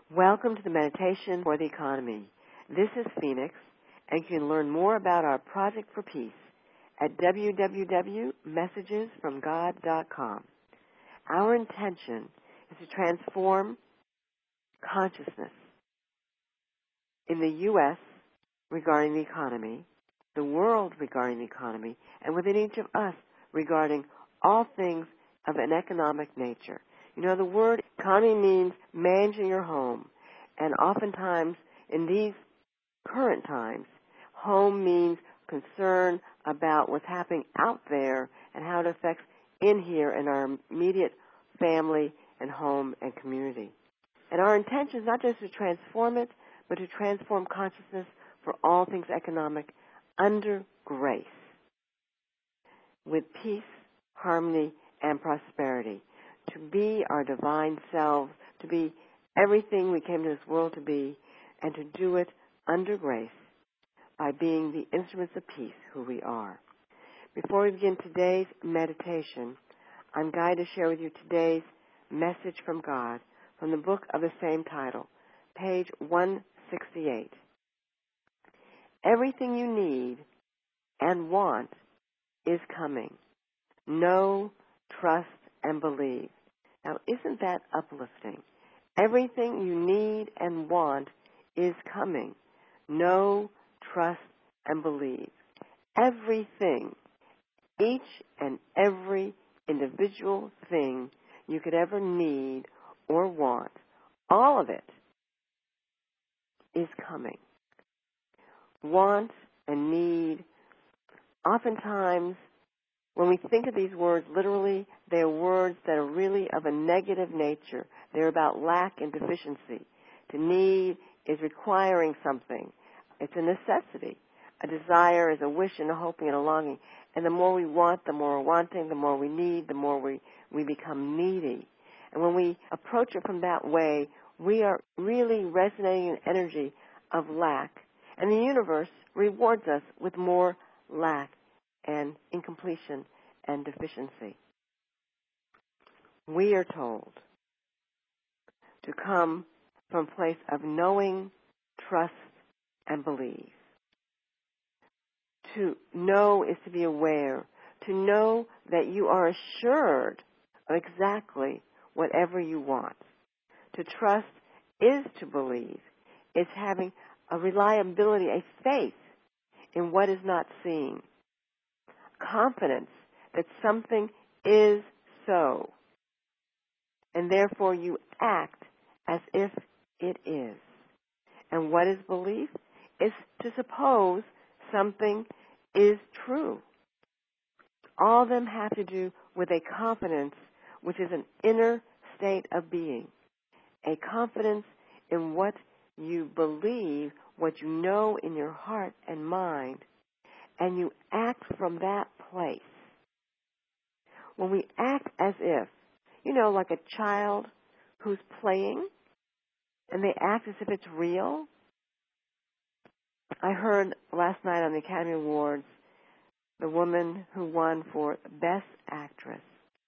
Welcome to the Meditation for the Economy. This is Phoenix, and you can learn more about our Project for Peace at www.messagesfromgod.com. Our intention is to transform consciousness in the U.S. regarding the economy, the world regarding the economy, and within each of us regarding all things of an economic nature. You know, the word economy means managing your home, and oftentimes in these current times, home means concern about what's happening out there and how it affects in here in our immediate family and home and community. And our intention is not just to transform it, but to transform consciousness for all things economic under grace, with peace, harmony, and prosperity. To be our divine selves, to be everything we came to this world to be, and to do it under grace by being the instruments of peace who we are. Before we begin today's meditation, I'm going to share with you today's message from God from the book of the same title, page 168. Everything you need and want is coming. Know, trust, and believe. Now, isn't that uplifting? Everything you need and want is coming. Know, trust, and believe. Everything, each and every individual thing you could ever need or want, all of it is coming. Want and need, oftentimes, when we think of these words, literally, they are words that are really of a negative nature. They're about lack and deficiency. To need is requiring something. It's a necessity. A desire is a wish and a hoping and a longing. And the more we want, the more we're wanting, the more we need, the more we become needy. And when we approach it from that way, we are really resonating an energy of lack. And the universe rewards us with more lack and incompletion and deficiency. We are told to come from a place of knowing, trust, and believe. To know is to be aware. To know that you are assured of exactly whatever you want. To trust is to believe. It's having a reliability, a faith in what is not seen. Confidence that something is so, and therefore you act as if it is. And what is belief? Is to suppose something is true. All of them have to do with a confidence, which is an inner state of being. A confidence in what you believe, what you know in your heart and mind, and you act from that place. When we act as if, like a child who's playing, and they act as if it's real. I heard last night on the Academy Awards, the woman who won for Best Actor,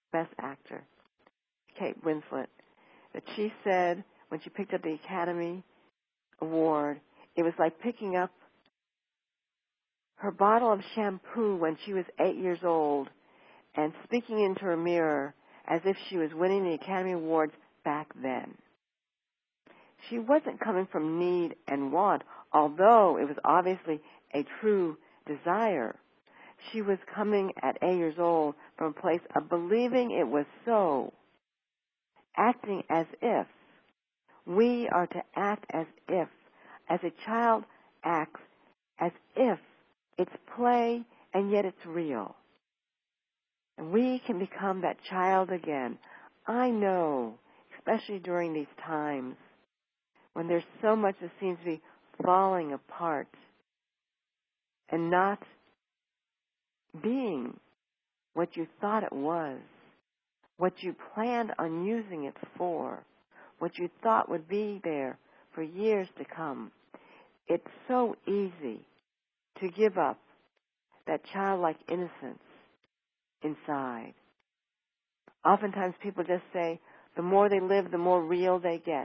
Kate Winslet, that she said when she picked up the Academy Award, it was like picking up her bottle of shampoo when she was 8 years old and speaking into her mirror as if she was winning the Academy Awards back then. She wasn't coming from need and want, although it was obviously a true desire. She was coming at 8 years old from a place of believing it was so, acting as if. We are to act as if, as a child acts as if it's play and yet it's real. And we can become that child again. I know, especially during these times when there's so much that seems to be falling apart and not being what you thought it was, what you planned on using it for, what you thought would be there for years to come. It's so easy to give up that childlike innocence inside. Oftentimes people just say, the more they live, the more real they get.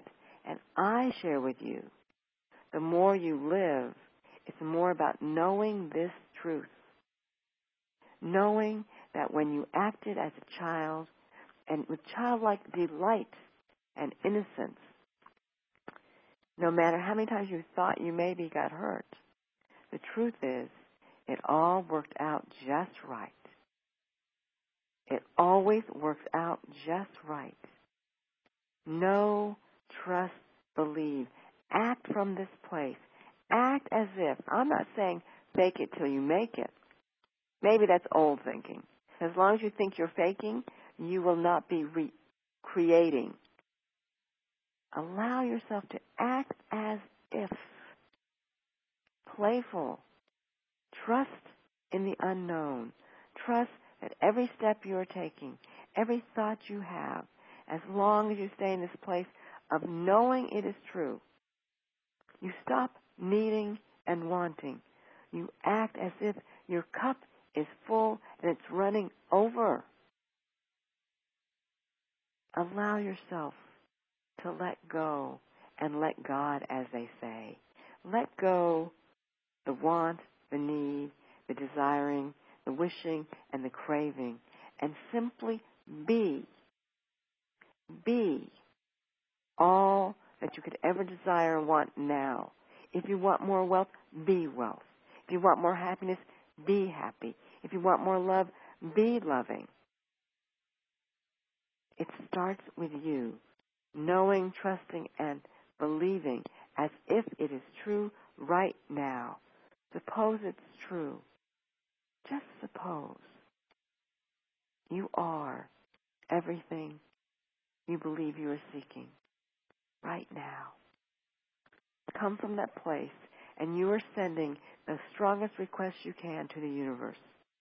And I share with you, the more you live, it's more about knowing this truth. Knowing that when you acted as a child, and with childlike delight and innocence, no matter how many times you thought you maybe got hurt, the truth is, it all worked out just right. It always works out just right. Know, trust, believe. Act from this place. Act as if. I'm not saying fake it till you make it. Maybe that's old thinking. As long as you think you're faking, you will not be creating. Allow yourself to act as if. Playful. Trust in the unknown. Trust that every step you're taking, every thought you have, as long as you stay in this place of knowing it is true, you stop needing and wanting. You act as if your cup is full and it's running over. Allow yourself to let go and let God, as they say. Let go the want, the need, the desiring, the wishing, and the craving, and simply be. Be all that you could ever desire and want now. If you want more wealth, be wealth. If you want more happiness, be happy. If you want more love, be loving. It starts with you, knowing, trusting, and believing as if it is true right now. Suppose it's true. Just suppose you are everything you believe you are seeking right now. Come from that place, and you are sending the strongest request you can to the universe.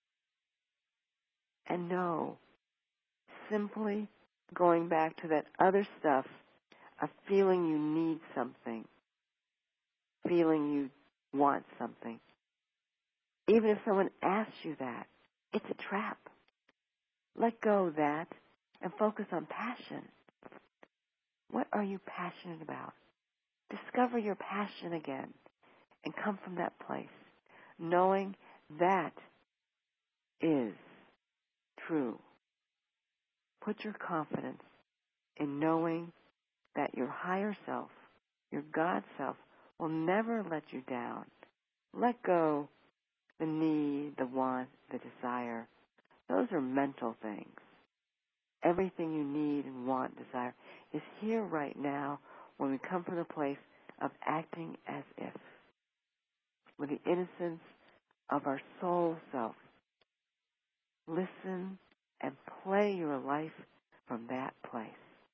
And know, simply going back to that other stuff of feeling you need something, feeling you want something. Even if someone asks you that, it's a trap. Let go of that and focus on passion. What are you passionate about? Discover your passion again and come from that place, knowing that is true. Put your confidence in knowing that your higher self, your God self, will never let you down. Let go the need, the want, the desire. Those are mental things. Everything you need and want, desire, is here right now when we come from the place of acting as if, with the innocence of our soul self. Listen and play your life from that place.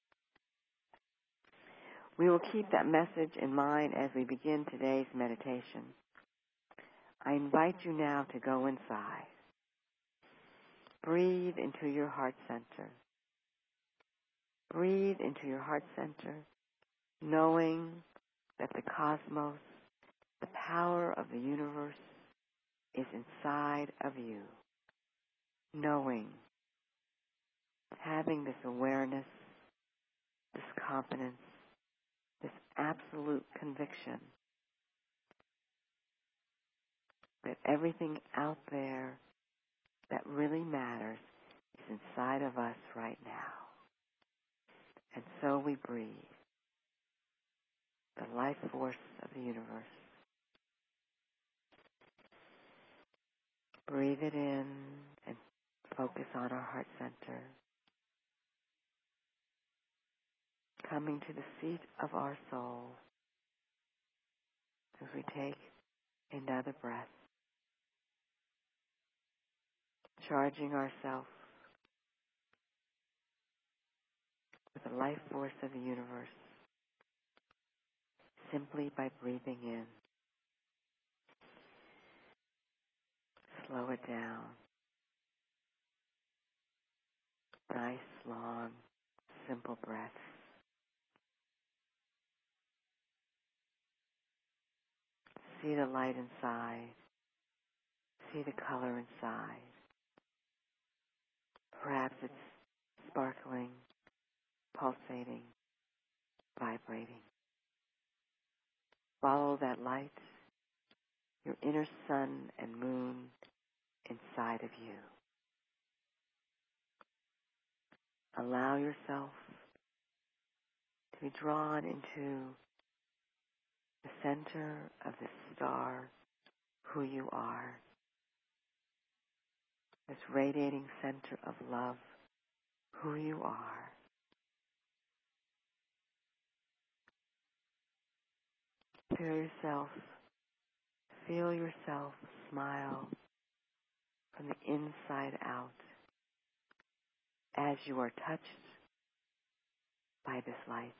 We will keep that message in mind as we begin today's meditation. I invite you now to go inside. Breathe into your heart center. Breathe into your heart center, knowing that the cosmos, the power of the universe, is inside of you. Knowing, having this awareness, this confidence, this absolute conviction that everything out there that really matters is inside of us right now. And so we breathe the life force of the universe. Breathe it in and focus on our heart center. Coming to the seat of our soul as we take another breath. Charging ourselves with the life force of the universe simply by breathing in. Slow it down. Nice, long, simple breaths. See the light inside. See the color inside. Perhaps it's sparkling, pulsating, vibrating. Follow that light, your inner sun and moon inside of you. Allow yourself to be drawn into the center of this star, who you are, this radiating center of love, who you are. Feel yourself smile from the inside out as you are touched by this light,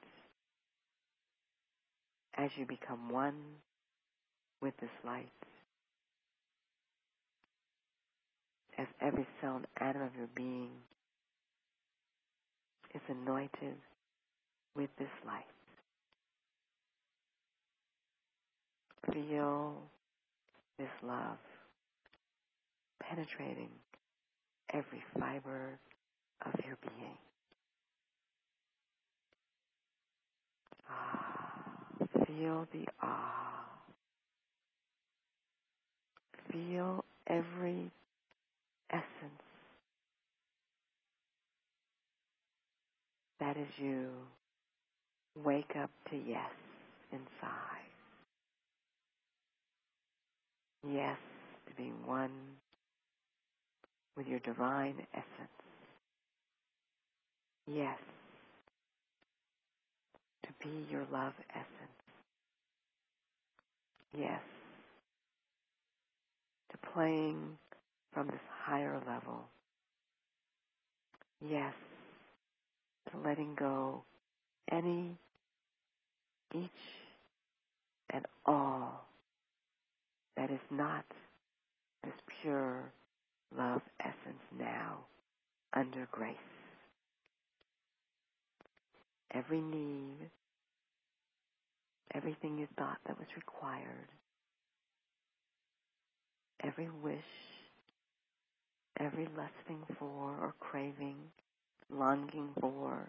as you become one with this light, as every cell and atom of your being is anointed with this light. Feel this love penetrating every fiber of your being. Feel the awe. Feel every essence that is you wake up to yes inside. Yes to being one with your divine essence. Yes to be your love essence. Yes to playing from this higher level. Yes to letting go each and all that is not this pure love essence now under grace. Every need, everything you thought that was required, every wish, every lusting for or craving, longing for,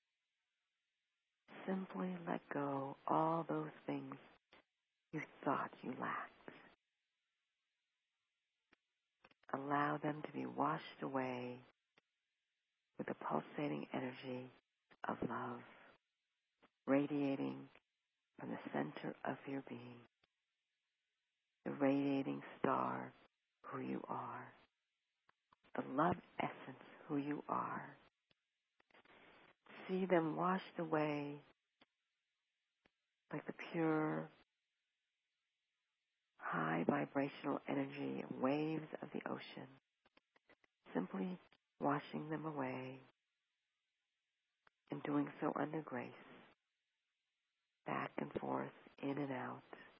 simply let go all those things you thought you lacked. Allow them to be washed away with the pulsating energy of love, radiating from the center of your being, the radiating star, who you are, the love essence, who you are. See them washed away like the pure, high vibrational energy waves of the ocean, simply washing them away and doing so under grace, back and forth, in and out,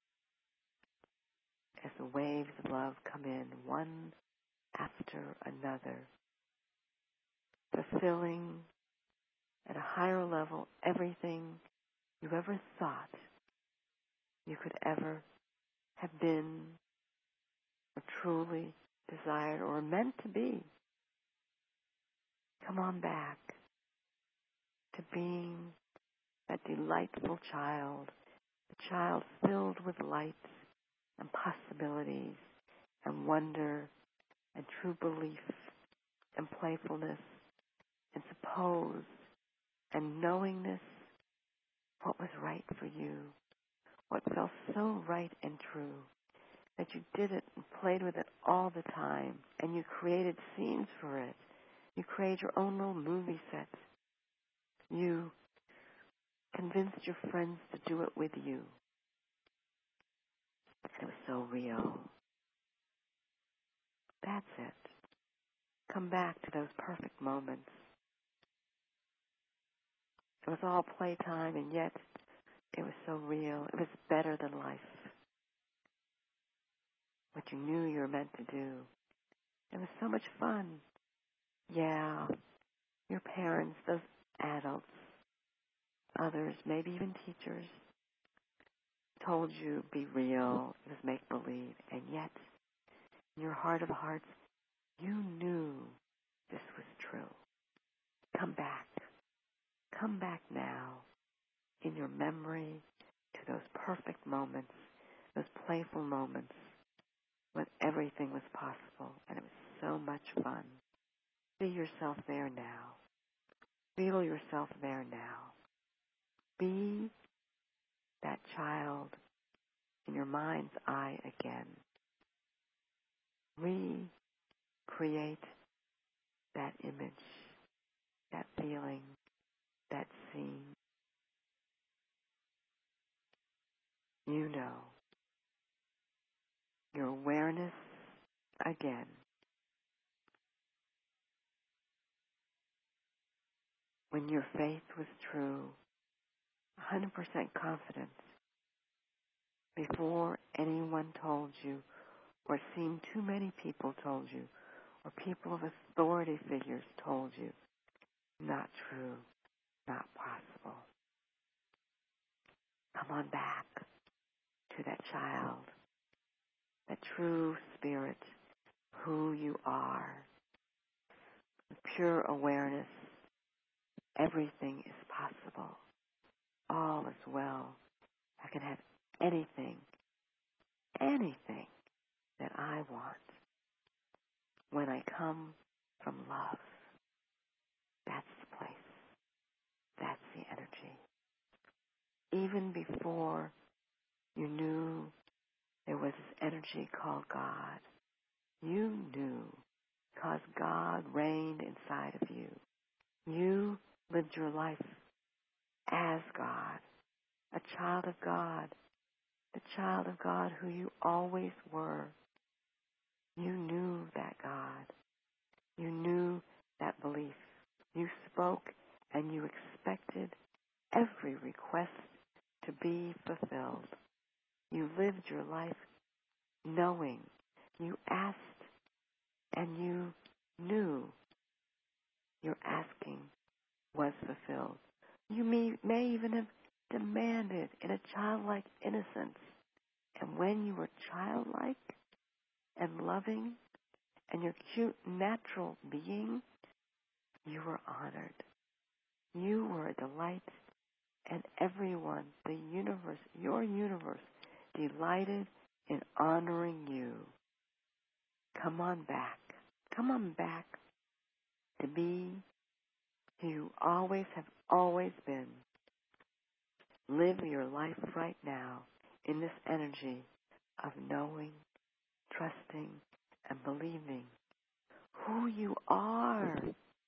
as the waves of love come in one after another, fulfilling at a higher level everything you ever thought you could ever have been or truly desired or meant to be. Come on back to being that delightful child, a child filled with light and possibilities and wonder and true belief and playfulness and suppose and knowingness, what was right for you, what felt so right and true, that you did it and played with it all the time, and you created scenes for it. You created your own little movie set. You convinced your friends to do it with you. And it was so real. That's it. Come back to those perfect moments. It was all playtime, and yet it was so real. It was better than life. What you knew you were meant to do. It was so much fun. Yeah, your parents, those adults, others, maybe even teachers, told you be real, it was make-believe, and yet, in your heart of hearts, you knew this was true. Come back. Come back now in your memory to those perfect moments, those playful moments when everything was possible and it was so much fun. See yourself there now. Feel yourself there now. Be that child in your mind's eye again. Recreate that image, that feeling, that scene. You know. Your awareness again. When your faith was true, 100% confidence, before anyone told you, or seemed too many people told you, or people of authority figures told you, not true, not possible. Come on back to that child, that true spirit, who you are, with pure awareness. Everything is possible. All is well. I can have anything that I want when I come from love. That's the place. That's the energy. Even before you knew there was this energy called God, you knew because God reigned inside of you. You lived your life as God, a child of God, the child of God who you always were. You knew that God. You knew that belief. You spoke and you expected every request to be fulfilled. You lived your life knowing. You asked and you knew your asking was fulfilled. You may even have demanded in a childlike innocence. And when you were childlike and loving and your cute natural being, you were honored. You were a delight, and everyone, the universe, your universe, delighted in honoring you. Come on back. Come on back to be who you always have always been. Live your life right now in this energy of knowing, trusting, and believing who you are.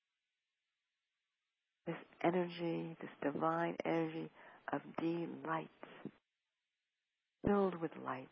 This energy, this divine energy of delight, filled with light.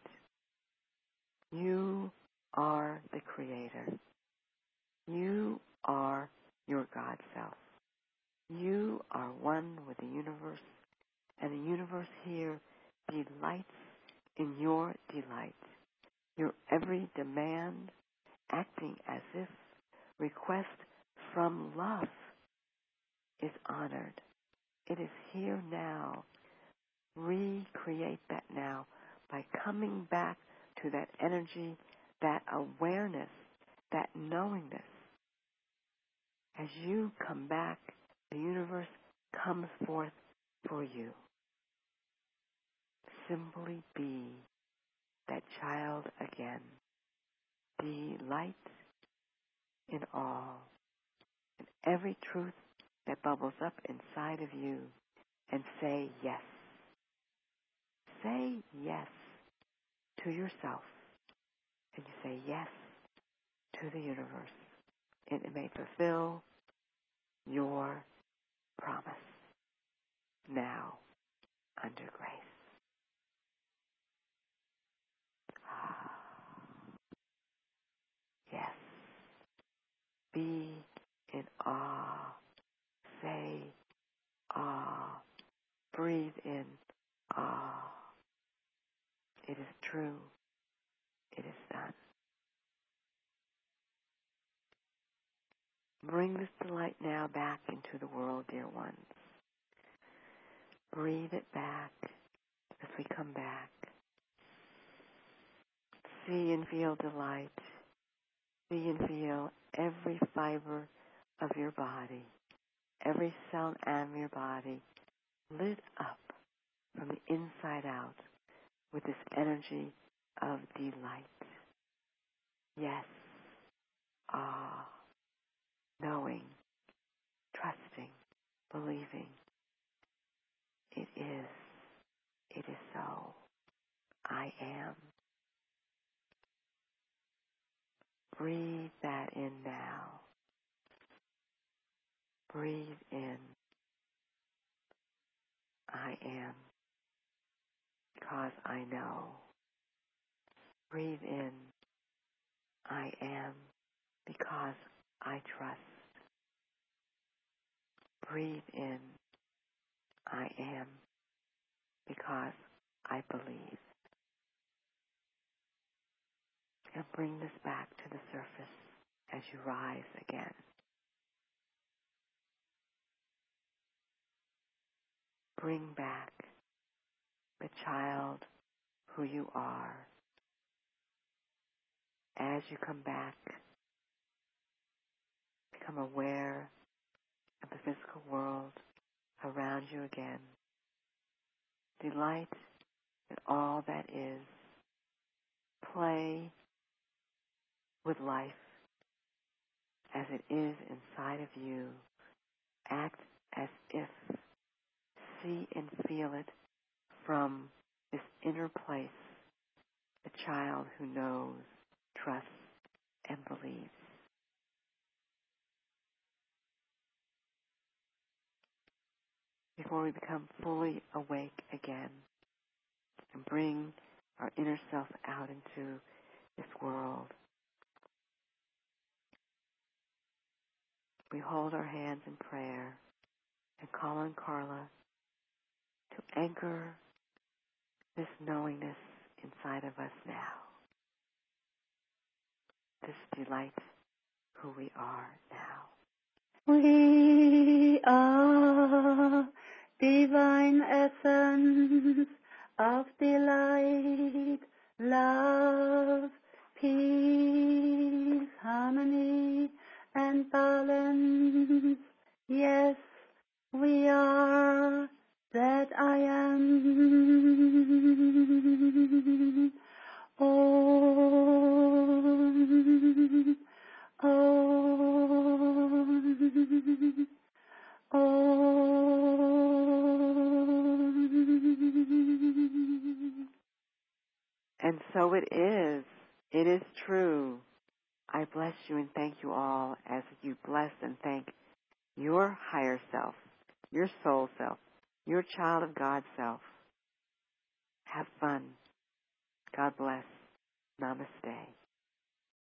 You are the creator. You are your God self. You are one with the universe, and the universe here delights in your delight. Your every demand, acting as if request from love, is honored. It is here now. Recreate that now by coming back to that energy, that awareness, that knowingness. As you come back, the universe comes forth for you. Simply be that child again. Delight in all, in every truth that bubbles up inside of you, and say yes. Say yes to yourself, and you say yes to the universe, and it may fulfill your promise now under grace. Yes. Be in awe. Say awe. Breathe in awe. It is true. It is done. Bring this delight now back into the world, dear ones. Breathe it back as we come back. See and feel delight. See and feel every fiber of your body, every cell and atom of your body lit up from the inside out with this energy of delight. Yes. Ah. Knowing, trusting, believing. It is. It is so. I am. Breathe that in now. Breathe in. I am. Because I know. Breathe in. I am. Because I trust. Breathe in. I am. Because I believe. And bring this back to the surface as you rise again. Bring back the child who you are. As you come back, become aware of the physical world around you again. Delight in all that is. Play with life as it is inside of you. Act as if. See and feel it from this inner place, the child who knows, trusts, and believes. Before we become fully awake again and bring our inner self out into this world, we hold our hands in prayer and call on Carla to anchor this knowingness inside of us now. This delight who we are now. We are divine essence of delight, love, peace, harmony, and balance. Yes, we are that I am. Om. Om. Om. And so it is. It is true. I bless you and thank you all as you bless and thank your higher self, your soul self, your child of God self. Have fun. God bless. Namaste.